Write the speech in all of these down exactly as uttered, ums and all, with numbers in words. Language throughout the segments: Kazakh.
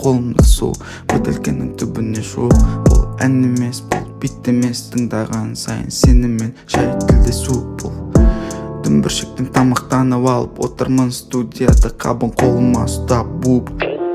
қолымда су, бөтелкенің түбіне шу. Бұл ән емес, бұл бит емес, тыңдаған сайын сенімен жай тілдесу. Бұл дүмбіршектен тамақтанып алып отырмын студияда, қабын қолыма ұстап буып.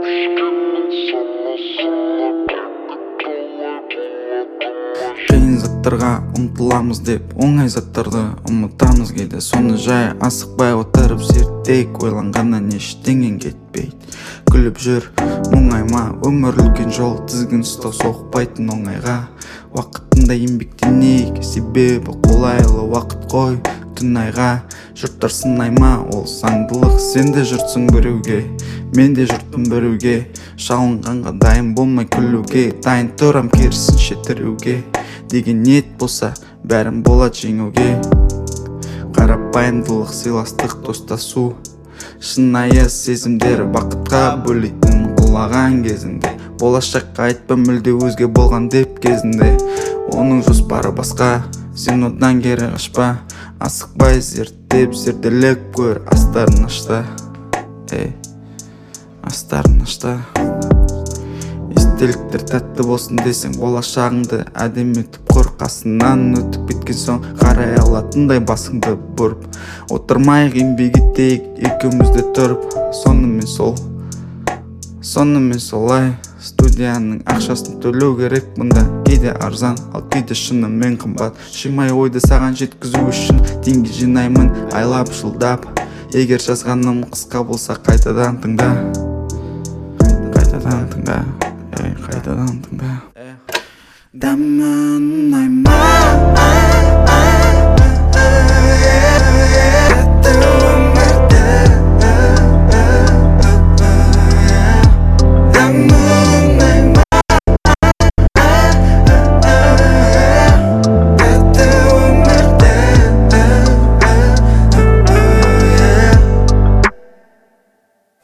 Қиын заттарға ұмтыламыз деп оңай заттарды ұмытамыз кейде. Соны жай асықпай отырып зерттейік, ойланғаннан ештеңең кетпейді. Күліп жүр мұңайма, өмір үлкен жол, тізгін ұстау соқпайтын оңайға. Уақытында еңбектенейік, себебі қолайлы уақыт қой түн айға. Жұрттар сынайма, ол заңдылық, сен де жұртсың біреуге, мен де жұртпын біреуге. Шалынғанға дайын болмай күлуге, дайын тұрам керісінше тіреуге. Деген ниет болса бәрін болады жеңуге. Қарапайымдылық, сыйластық, достасу, шынайы сезімдер бақытқа бөлейтін құлаған кезінде. Болашаққа айтпа мүлде өзге болған деп кезінде. Оның жоспары басқа, сен одан кері қашпа. Асықпай зерттеп зерделеп көр, астарын ашта, ей, астарын ашта. Естеліктер тәтті болсын десең, болашағыңды әдемі етіп құр. Қасынан өтіп кеткен соң қарай алатындай басыңды бұрып. Отырмайық, еңбек етейік екеумізде тұрып. Сонымен сол, сонымен солай. Студияның ақшасын төлеу керек мұнда, кейде арзан, ал кейде шынымен қымбат. Шимай ойды саған жеткізу үшін теңге жинаймын айлап жылдап. Егер жазғаным қысқа болса қайтадан тыңда, қайтадан тыңда, ей, қайтадан тыңда. Дәмін